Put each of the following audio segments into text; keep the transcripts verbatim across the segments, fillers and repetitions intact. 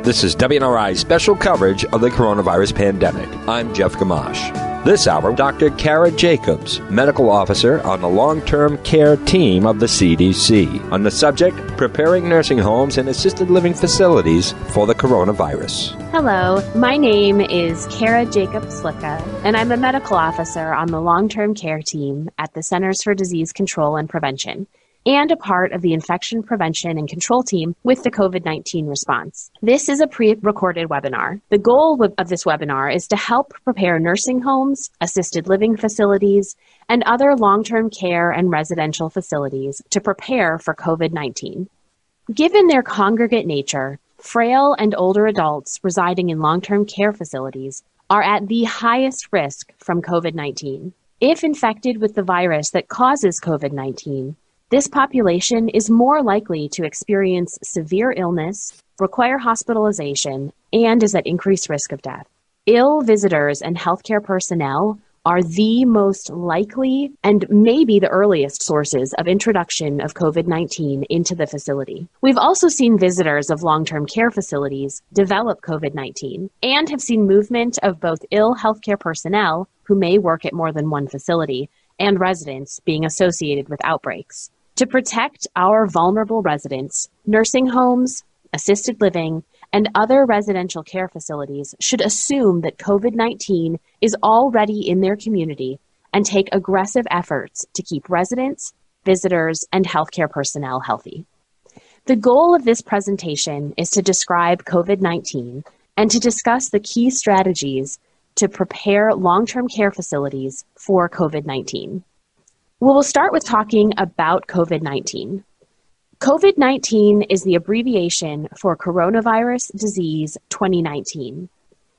This is W N R I's special coverage of the coronavirus pandemic. I'm Jeff Gamache. This hour, Doctor Kara Jacobs, medical officer on the long-term care team of the C D C, on the subject, preparing nursing homes and assisted living facilities for the coronavirus. Hello, my name is Kara Jacobs-Slicka, and I'm a medical officer on the long-term care team at the Centers for Disease Control and Prevention, and a part of the infection prevention and control team with the COVID nineteen response. This is a pre-recorded webinar. The goal of this webinar is to help prepare nursing homes, assisted living facilities, and other long-term care and residential facilities to prepare for COVID nineteen. Given their congregate nature, frail and older adults residing in long-term care facilities are at the highest risk from COVID nineteen. If infected with the virus that causes COVID nineteen, this population is more likely to experience severe illness, require hospitalization, and is at increased risk of death. Ill visitors and healthcare personnel are the most likely and maybe the earliest sources of introduction of COVID nineteen into the facility. We've also seen visitors of long-term care facilities develop COVID nineteen and have seen movement of both ill healthcare personnel who may work at more than one facility and residents being associated with outbreaks. To protect our vulnerable residents, nursing homes, assisted living, and other residential care facilities should assume that COVID nineteen is already in their community and take aggressive efforts to keep residents, visitors, and healthcare personnel healthy. The goal of this presentation is to describe COVID nineteen and to discuss the key strategies to prepare long-term care facilities for COVID nineteen. Well, we'll start with talking about COVID nineteen. COVID nineteen is the abbreviation for Coronavirus Disease twenty nineteen.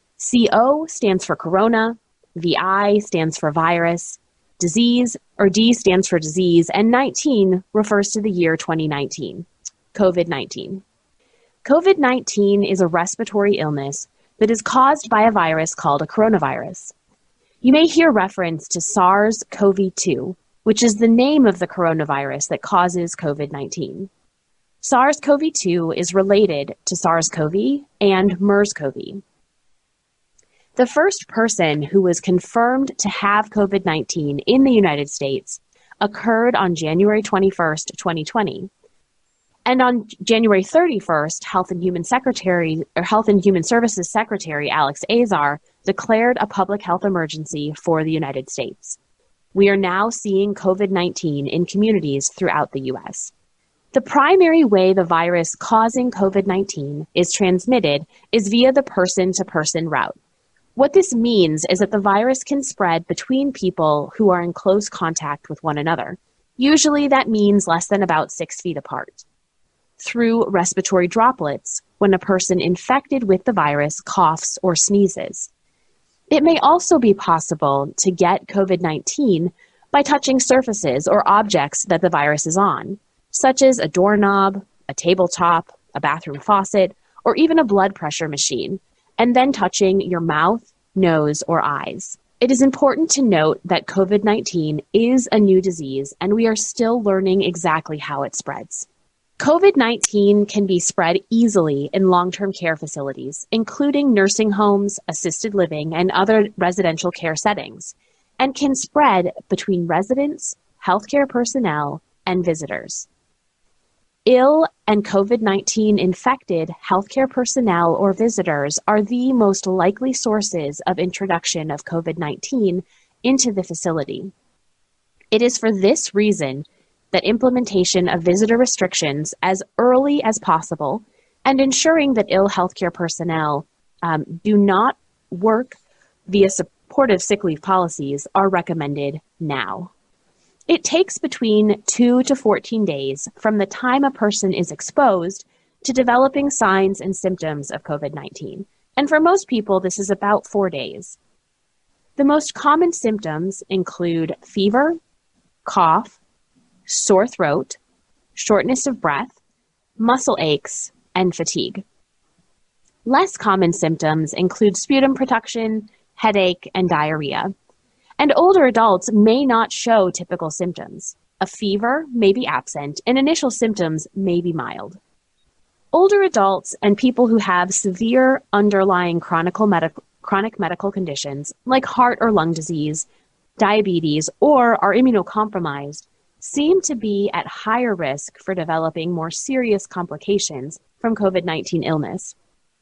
C O stands for corona, V I stands for virus, disease, or D stands for disease, and nineteen refers to the year twenty nineteen, COVID nineteen. COVID nineteen is a respiratory illness that is caused by a virus called a coronavirus. You may hear reference to SARS-C o V two, which is the name of the coronavirus that causes COVID nineteen. SARS-C o V two is related to SARS-C o V and MERS-C o V. The first person who was confirmed to have COVID nineteen in the United States occurred on January twenty-first, twenty twenty. And on January thirty-first, Health and Human Secretary or Health and Human Services Secretary Alex Azar declared a public health emergency for the United States. We are now seeing COVID nineteen in communities throughout the U S. The primary way the virus causing COVID nineteen is transmitted is via the person-to-person route. What this means is that the virus can spread between people who are in close contact with one another. Usually that means less than about six feet apart. Through respiratory droplets, when a person infected with the virus coughs or sneezes. It may also be possible to get COVID nineteen by touching surfaces or objects that the virus is on, such as a doorknob, a tabletop, a bathroom faucet, or even a blood pressure machine, and then touching your mouth, nose, or eyes. It is important to note that COVID nineteen is a new disease, and we are still learning exactly how it spreads. COVID nineteen can be spread easily in long-term care facilities, including nursing homes, assisted living, and other residential care settings, and can spread between residents, healthcare personnel, and visitors. Ill and COVID nineteen infected healthcare personnel or visitors are the most likely sources of introduction of COVID nineteen into the facility. It is for this reason that implementation of visitor restrictions as early as possible and ensuring that ill healthcare personnel um, do not work via supportive sick leave policies are recommended now. It takes between two to fourteen days from the time a person is exposed to developing signs and symptoms of COVID nineteen. And for most people, this is about four days. The most common symptoms include fever, cough, sore throat, shortness of breath, muscle aches, and fatigue. Less common symptoms include sputum production, headache, and diarrhea. And older adults may not show typical symptoms. A fever may be absent, and initial symptoms may be mild. Older adults and people who have severe underlying chronic medical, chronic medical conditions like heart or lung disease, diabetes, or are immunocompromised seem to be at higher risk for developing more serious complications from COVID nineteen illness.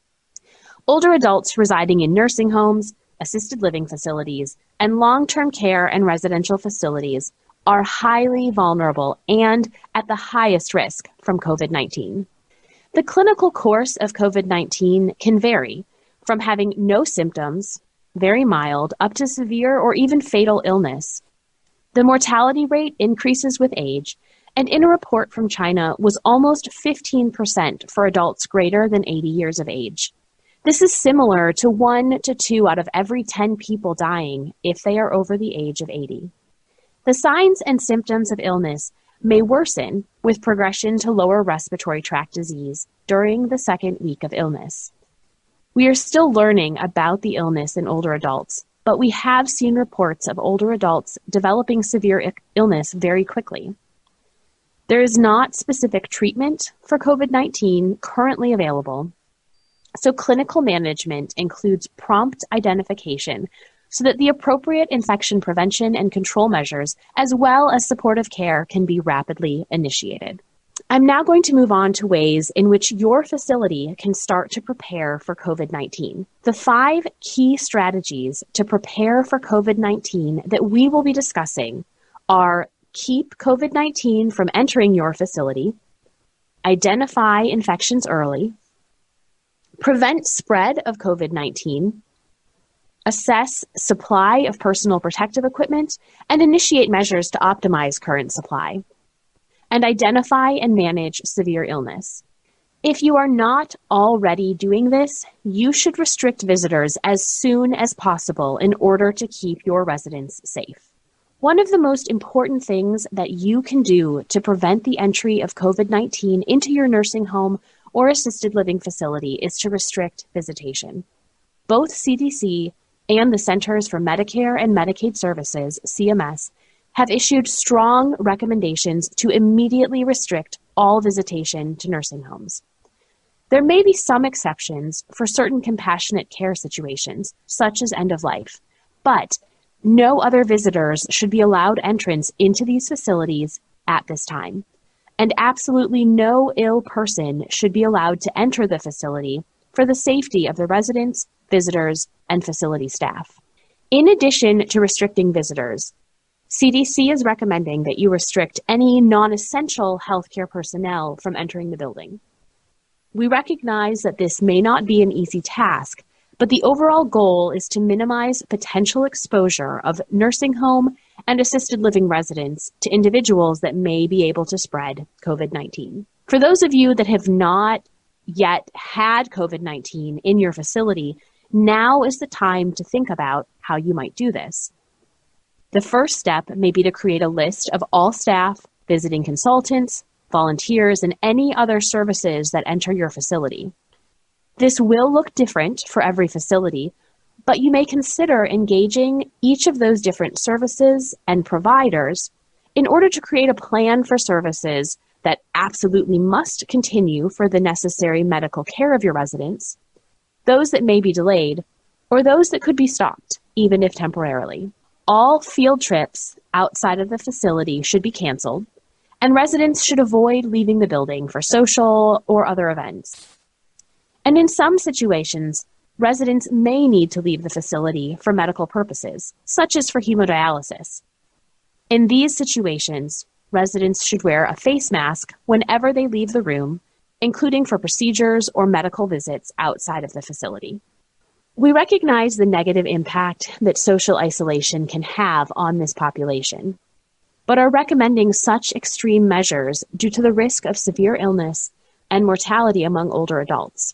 Older adults residing in nursing homes, assisted living facilities, and long-term care and residential facilities are highly vulnerable and at the highest risk from COVID nineteen. The clinical course of COVID nineteen can vary from having no symptoms, very mild, up to severe or even fatal illness. The mortality rate increases with age, and in a report from China was almost fifteen percent for adults greater than eighty years of age. This is similar to one to two out of every ten people dying if they are over the age of eighty. The signs and symptoms of illness may worsen with progression to lower respiratory tract disease during the second week of illness. We are still learning about the illness in older adults, but we have seen reports of older adults developing severe illness very quickly. There is not specific treatment for COVID nineteen currently available, so clinical management includes prompt identification so that the appropriate infection prevention and control measures, as well as supportive care, can be rapidly initiated. I'm now going to move on to ways in which your facility can start to prepare for COVID nineteen. The five key strategies to prepare for COVID nineteen that we will be discussing are: keep COVID nineteen from entering your facility, identify infections early, prevent spread of COVID nineteen, assess supply of personal protective equipment, and initiate measures to optimize current supply, and identify and manage severe illness. If you are not already doing this, you should restrict visitors as soon as possible in order to keep your residents safe. One of the most important things that you can do to prevent the entry of COVID nineteen into your nursing home or assisted living facility is to restrict visitation. Both C D C and the Centers for Medicare and Medicaid Services, C M S, have issued strong recommendations to immediately restrict all visitation to nursing homes. There may be some exceptions for certain compassionate care situations, such as end of life, but no other visitors should be allowed entrance into these facilities at this time, and absolutely no ill person should be allowed to enter the facility for the safety of the residents, visitors, and facility staff. In addition to restricting visitors, C D C is recommending that you restrict any non-essential healthcare personnel from entering the building. We recognize that this may not be an easy task, but the overall goal is to minimize potential exposure of nursing home and assisted living residents to individuals that may be able to spread COVID nineteen. For those of you that have not yet had COVID nineteen in your facility, now is the time to think about how you might do this. The first step may be to create a list of all staff, visiting consultants, volunteers, and any other services that enter your facility. This will look different for every facility, but you may consider engaging each of those different services and providers in order to create a plan for services that absolutely must continue for the necessary medical care of your residents, those that may be delayed, or those that could be stopped, even if temporarily. All field trips outside of the facility should be canceled, and residents should avoid leaving the building for social or other events. And in some situations, residents may need to leave the facility for medical purposes, such as for hemodialysis. In these situations, residents should wear a face mask whenever they leave the room, including for procedures or medical visits outside of the facility. We recognize the negative impact that social isolation can have on this population, but are recommending such extreme measures due to the risk of severe illness and mortality among older adults.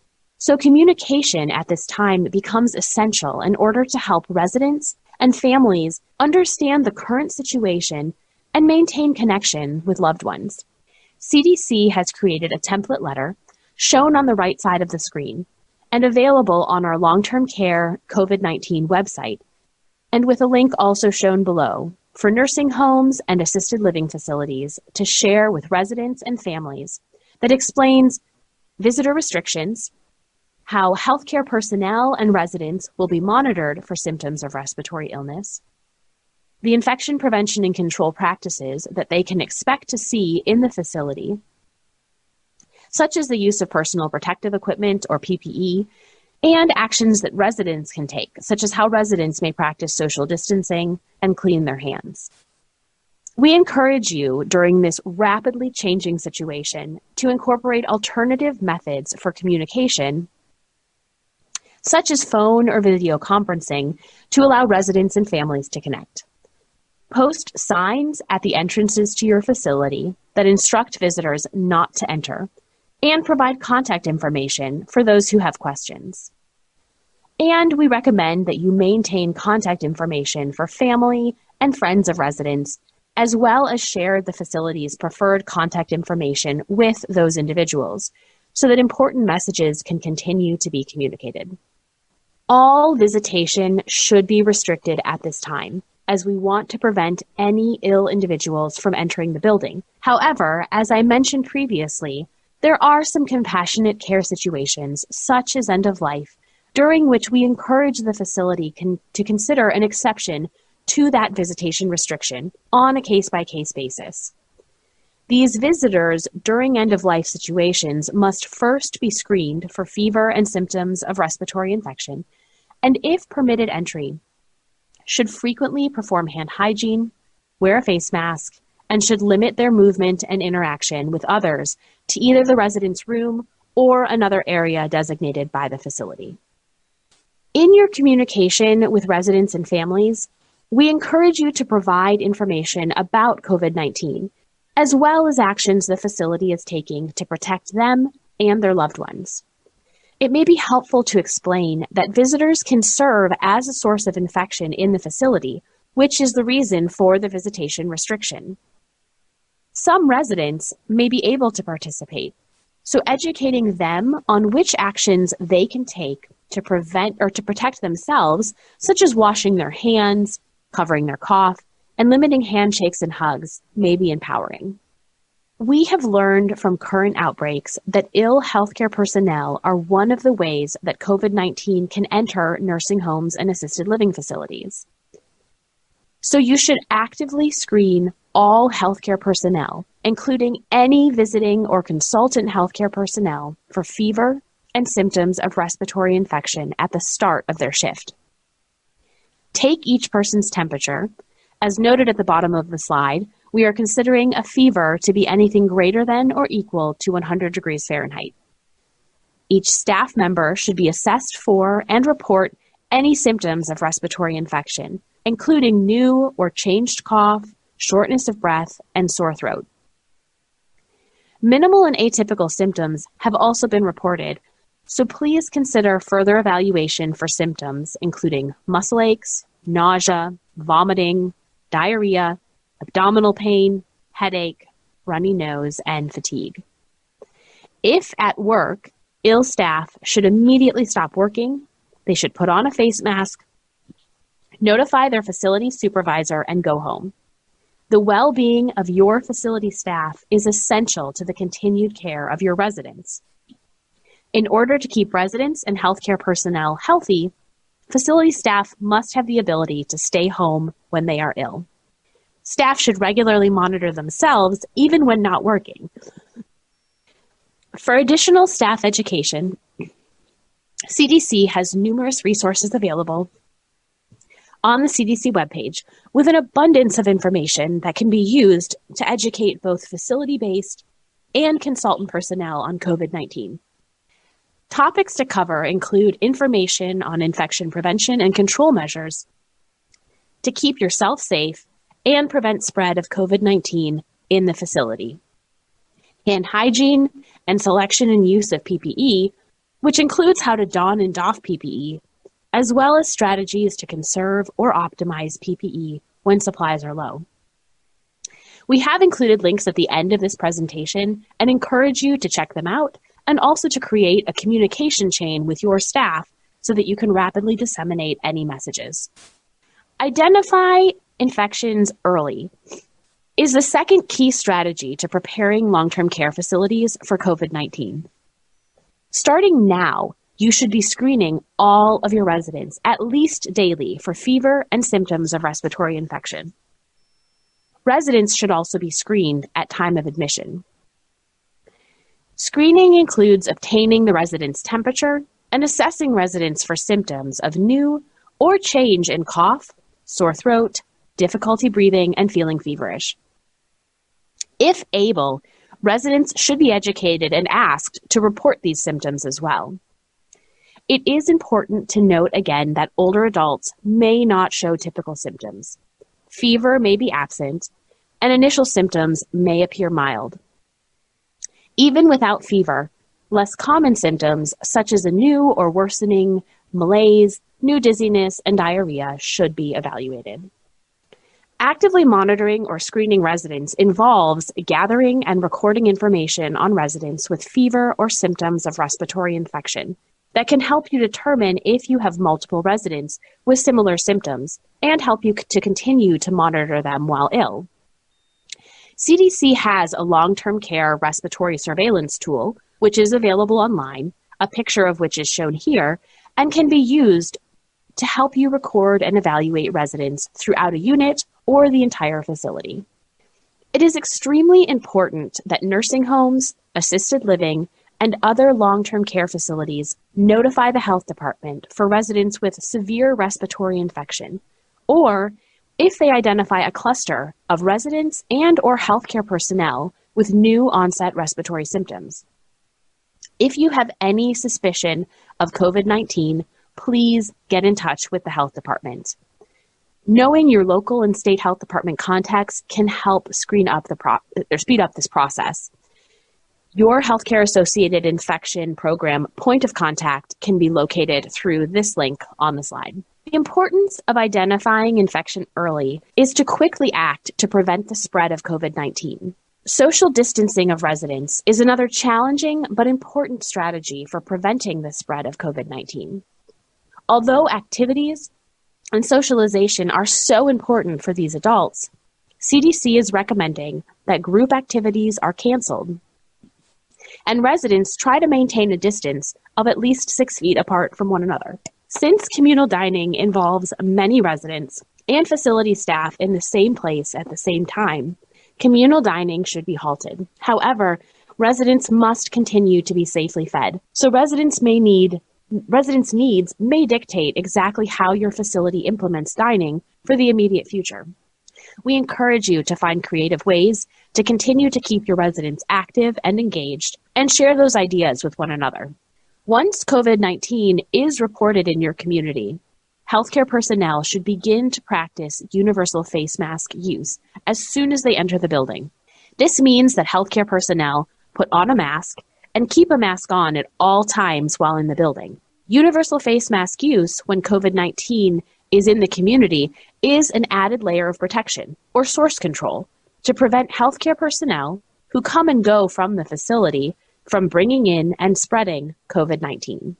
So communication at this time becomes essential in order to help residents and families understand the current situation and maintain connection with loved ones. C D C has created a template letter shown on the right side of the screen and available on our long-term care COVID nineteen website, and with a link also shown below for nursing homes and assisted living facilities to share with residents and families that explains visitor restrictions, how healthcare personnel and residents will be monitored for symptoms of respiratory illness, the infection prevention and control practices that they can expect to see in the facility, such as the use of personal protective equipment or P P E, and actions that residents can take, such as how residents may practice social distancing and clean their hands. We encourage you during this rapidly changing situation to incorporate alternative methods for communication, such as phone or video conferencing, to allow residents and families to connect. Post signs at the entrances to your facility that instruct visitors not to enter, and provide contact information for those who have questions. And we recommend that you maintain contact information for family and friends of residents, as well as share the facility's preferred contact information with those individuals, so that important messages can continue to be communicated. All visitation should be restricted at this time, as we want to prevent any ill individuals from entering the building. However, as I mentioned previously, there are some compassionate care situations, such as end of life, during which we encourage the facility con- to consider an exception to that visitation restriction on a case-by-case basis. These visitors during end-of-life situations must first be screened for fever and symptoms of respiratory infection, and if permitted entry, should frequently perform hand hygiene, wear a face mask, and should limit their movement and interaction with others to either the resident's room or another area designated by the facility. In your communication with residents and families, we encourage you to provide information about COVID nineteen, as well as actions the facility is taking to protect them and their loved ones. It may be helpful to explain that visitors can serve as a source of infection in the facility, which is the reason for the visitation restriction. Some residents may be able to participate, so educating them on which actions they can take to prevent or to protect themselves, such as washing their hands, covering their cough, and limiting handshakes and hugs, may be empowering. We have learned from current outbreaks that ill healthcare personnel are one of the ways that COVID nineteen can enter nursing homes and assisted living facilities. So you should actively screen all healthcare personnel, including any visiting or consultant healthcare personnel, for fever and symptoms of respiratory infection at the start of their shift. Take each person's temperature. As noted at the bottom of the slide, we are considering a fever to be anything greater than or equal to one hundred degrees Fahrenheit. Each staff member should be assessed for and report any symptoms of respiratory infection, including new or changed cough, shortness of breath, and sore throat. Minimal and atypical symptoms have also been reported, so please consider further evaluation for symptoms including muscle aches, nausea, vomiting, diarrhea, abdominal pain, headache, runny nose, and fatigue. If at work, ill staff should immediately stop working. They should put on a face mask, notify their facility supervisor, and go home. The well-being of your facility staff is essential to the continued care of your residents. In order to keep residents and healthcare personnel healthy, facility staff must have the ability to stay home when they are ill. Staff should regularly monitor themselves even when not working. For additional staff education, C D C has numerous resources available on the C D C webpage with an abundance of information that can be used to educate both facility-based and consultant personnel on COVID nineteen. Topics to cover include information on infection prevention and control measures to keep yourself safe and prevent spread of COVID nineteen in the facility, hand hygiene and selection and use of P P E, which includes how to don and doff P P E, as well as strategies to conserve or optimize P P E when supplies are low. We have included links at the end of this presentation and encourage you to check them out, and also to create a communication chain with your staff so that you can rapidly disseminate any messages. Identify infections early is the second key strategy to preparing long-term care facilities for COVID nineteen. Starting now, you should be screening all of your residents at least daily for fever and symptoms of respiratory infection. Residents should also be screened at time of admission. Screening includes obtaining the resident's temperature and assessing residents for symptoms of new or change in cough, sore throat, difficulty breathing, and feeling feverish. If able, residents should be educated and asked to report these symptoms as well. It is important to note again that older adults may not show typical symptoms. Fever may be absent, and initial symptoms may appear mild. Even without fever, less common symptoms such as a new or worsening malaise, new dizziness, and diarrhea should be evaluated. Actively monitoring or screening residents involves gathering and recording information on residents with fever or symptoms of respiratory infection that can help you determine if you have multiple residents with similar symptoms and help you to continue to monitor them while ill. C D C has a long-term care respiratory surveillance tool, which is available online, a picture of which is shown here, and can be used to help you record and evaluate residents throughout a unit or the entire facility. It is extremely important that nursing homes, assisted living, and other long-term care facilities notify the health department for residents with severe respiratory infection, or if they identify a cluster of residents and or healthcare personnel with new onset respiratory symptoms. If you have any suspicion of COVID nineteen, please get in touch with the health department. Knowing your local and state health department contacts can help screen up the pro- or speed up this process. Your healthcare associated infection program point of contact can be located through this link on the slide. The importance of identifying infection early is to quickly act to prevent the spread of COVID nineteen. Social distancing of residents is another challenging but important strategy for preventing the spread of COVID nineteen. Although activities and socialization are so important for these adults, C D C is recommending that group activities are canceled and residents try to maintain a distance of at least six feet apart from one another. Since communal dining involves many residents and facility staff in the same place at the same time, communal dining should be halted. However, residents must continue to be safely fed, so residents may need residents' needs may dictate exactly how your facility implements dining for the immediate future. We encourage you to find creative ways to continue to keep your residents active and engaged and share those ideas with one another. Once COVID nineteen is reported in your community, healthcare personnel should begin to practice universal face mask use as soon as they enter the building. This means that healthcare personnel put on a mask and keep a mask on at all times while in the building. Universal face mask use when COVID nineteen is in the community is an added layer of protection or source control to prevent healthcare personnel who come and go from the facility from bringing in and spreading COVID nineteen.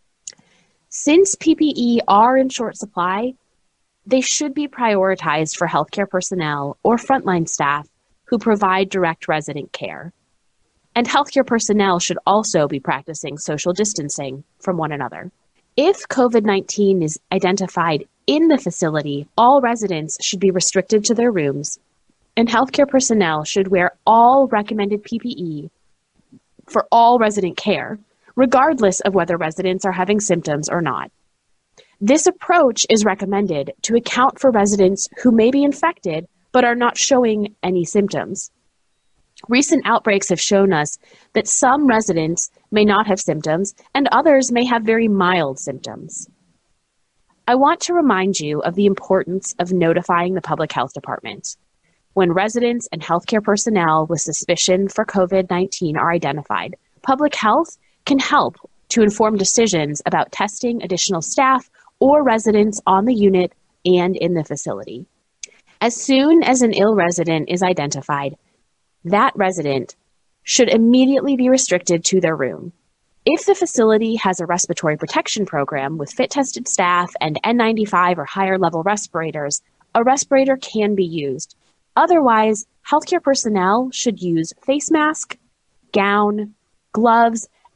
Since P P E are in short supply, they should be prioritized for healthcare personnel or frontline staff who provide direct resident care. And healthcare personnel should also be practicing social distancing from one another. If COVID nineteen is identified in the facility, all residents should be restricted to their rooms, and healthcare personnel should wear all recommended P P E for all resident care, regardless of whether residents are having symptoms or not. This approach is recommended to account for residents who may be infected but are not showing any symptoms. Recent outbreaks have shown us that some residents may not have symptoms and others may have very mild symptoms. I want to remind you of the importance of notifying the public health department. When residents and healthcare personnel with suspicion for COVID nineteen are identified, public health can help to inform decisions about testing additional staff or residents on the unit and in the facility. As soon as an ill resident is identified, that resident should immediately be restricted to their room. If the facility has a respiratory protection program with fit-tested staff and N ninety-five or higher level respirators, a respirator can be used. Otherwise, healthcare personnel should use face mask, gown, gloves,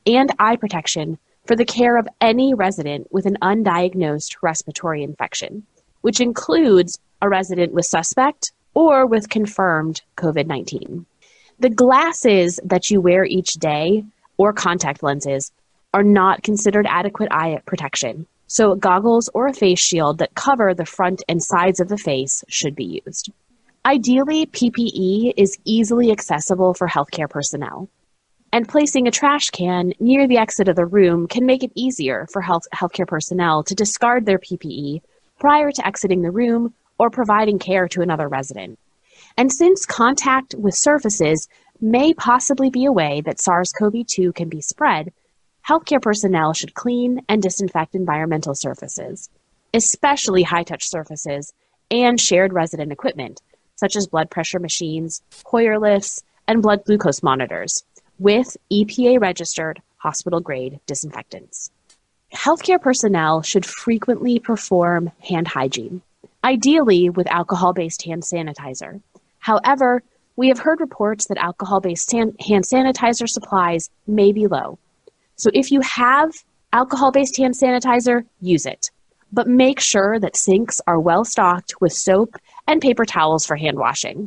and eye protection for the care of any resident with an undiagnosed respiratory infection, which includes a resident with suspect or with confirmed COVID nineteen. The glasses that you wear each day, or contact lenses, are not considered adequate eye protection, so goggles or a face shield that cover the front and sides of the face should be used. Ideally, P P E is easily accessible for healthcare personnel, and placing a trash can near the exit of the room can make it easier for health healthcare personnel to discard their P P E prior to exiting the room or providing care to another resident. And since contact with surfaces may possibly be a way that SARS-C o V two can be spread, healthcare personnel should clean and disinfect environmental surfaces, especially high-touch surfaces and shared resident equipment, such as blood pressure machines, Hoyer lifts, and blood glucose monitors, with E P A-registered hospital-grade disinfectants. Healthcare personnel should frequently perform hand hygiene, ideally with alcohol-based hand sanitizer. However, we have heard reports that alcohol-based san- hand sanitizer supplies may be low. So if you have alcohol-based hand sanitizer, use it. But make sure that sinks are well stocked with soap and paper towels for hand washing.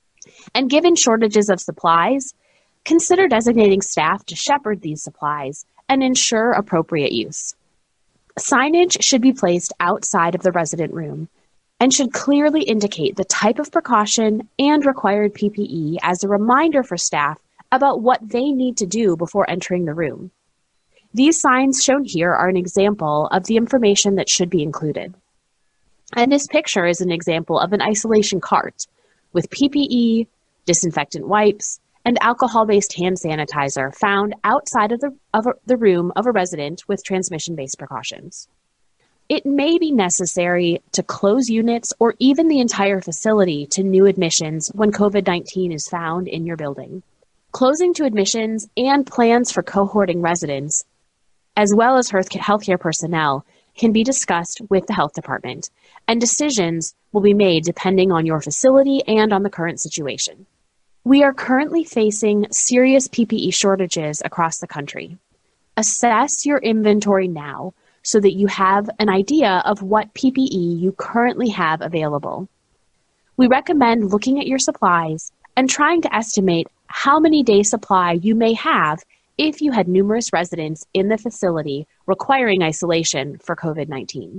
And given shortages of supplies, consider designating staff to shepherd these supplies and ensure appropriate use. Signage should be placed outside of the resident room and should clearly indicate the type of precaution and required P P E as a reminder for staff about what they need to do before entering the room. These signs shown here are an example of the information that should be included. And this picture is an example of an isolation cart with P P E, disinfectant wipes, and alcohol-based hand sanitizer found outside of the, of a, the room of a resident with transmission-based precautions. It may be necessary to close units or even the entire facility to new admissions when COVID nineteen is found in your building. Closing to admissions and plans for cohorting residents, as well as healthcare personnel, can be discussed with the health department, and decisions will be made depending on your facility and on the current situation. We are currently facing serious P P E shortages across the country. Assess your inventory now so that you have an idea of what P P E you currently have available. We recommend looking at your supplies and trying to estimate how many days supply you may have if you had numerous residents in the facility requiring isolation for COVID nineteen.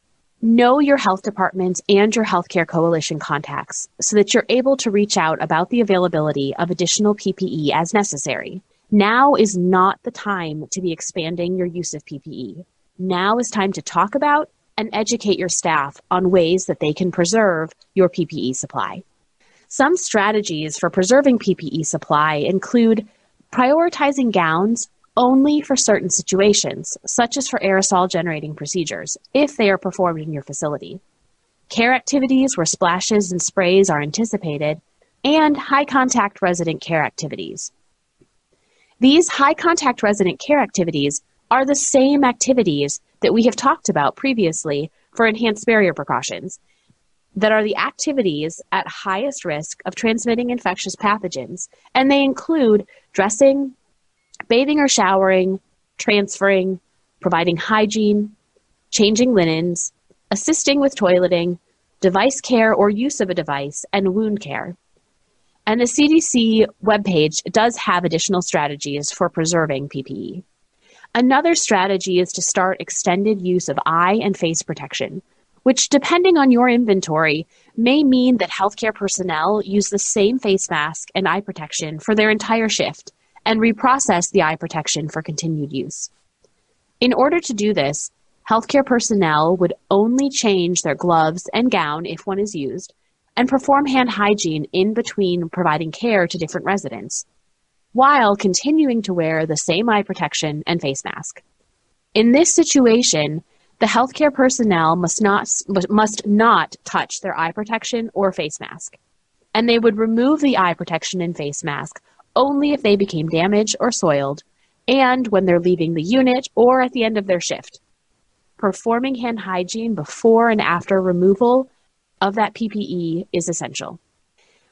Know your health department and your healthcare coalition contacts so that you're able to reach out about the availability of additional P P E as necessary. Now is not the time to be expanding your use of P P E. Now is time to talk about and educate your staff on ways that they can preserve your P P E supply. Some strategies for preserving P P E supply include prioritizing gowns only for certain situations, such as for aerosol generating procedures, if they are performed in your facility, care activities where splashes and sprays are anticipated, and high contact resident care activities. These high contact resident care activities are the same activities that we have talked about previously for enhanced barrier precautions, that are the activities at highest risk of transmitting infectious pathogens, and they include dressing, bathing or showering, transferring, providing hygiene, changing linens, assisting with toileting, device care or use of a device, and wound care. And the C D C webpage does have additional strategies for preserving P P E. Another strategy is to start extended use of eye and face protection, which, depending on your inventory, may mean that healthcare personnel use the same face mask and eye protection for their entire shift and reprocess the eye protection for continued use. In order to do this, healthcare personnel would only change their gloves and gown if one is used, and perform hand hygiene in between providing care to different residents, while continuing to wear the same eye protection and face mask. In this situation, the healthcare personnel must not, must not touch their eye protection or face mask, and they would remove the eye protection and face mask only if they became damaged or soiled, and when they're leaving the unit or at the end of their shift. Performing hand hygiene before and after removal of that P P E is essential.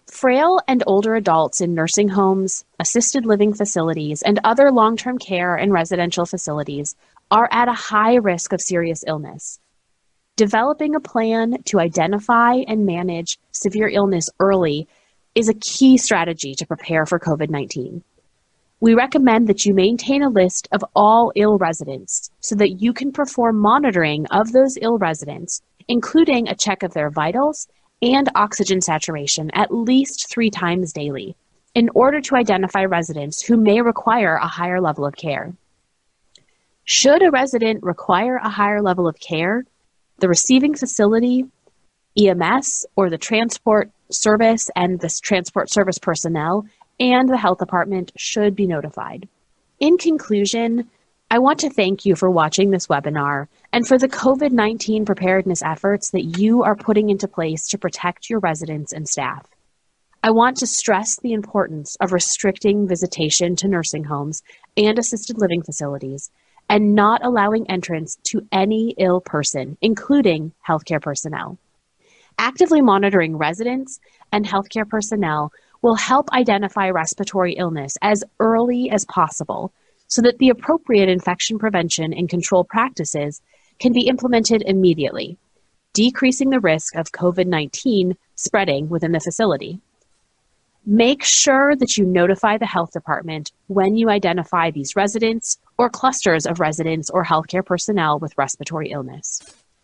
Frail and older adults in nursing homes, assisted living facilities, and other long-term care and residential facilities are at a high risk of serious illness. Developing a plan to identify and manage severe illness early is a key strategy to prepare for COVID nineteen. We recommend that you maintain a list of all ill residents so that you can perform monitoring of those ill residents, including a check of their vitals and oxygen saturation at least three times daily, in order to identify residents who may require a higher level of care. Should a resident require a higher level of care, the receiving facility, E M S, or the transport service and the transport service personnel and the health department should be notified. In conclusion, I want to thank you for watching this webinar and for the COVID nineteen preparedness efforts that you are putting into place to protect your residents and staff. I want to stress the importance of restricting visitation to nursing homes and assisted living facilities and not allowing entrance to any ill person, including healthcare personnel. Actively monitoring residents and healthcare personnel will help identify respiratory illness as early as possible so that the appropriate infection prevention and control practices can be implemented immediately, decreasing the risk of COVID nineteen spreading within the facility. Make sure that you notify the health department when you identify these residents or clusters of residents or healthcare personnel with respiratory illness.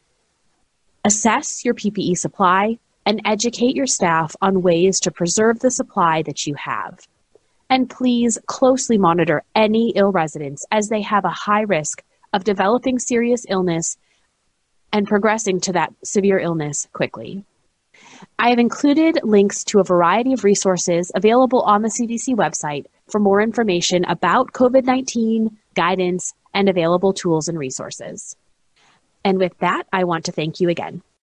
Assess your P P E supply and educate your staff on ways to preserve the supply that you have. And please closely monitor any ill residents as they have a high risk of developing serious illness and progressing to that severe illness quickly. I have included links to a variety of resources available on the C D C website for more information about COVID nineteen, guidance, and available tools and resources. And with that, I want to thank you again.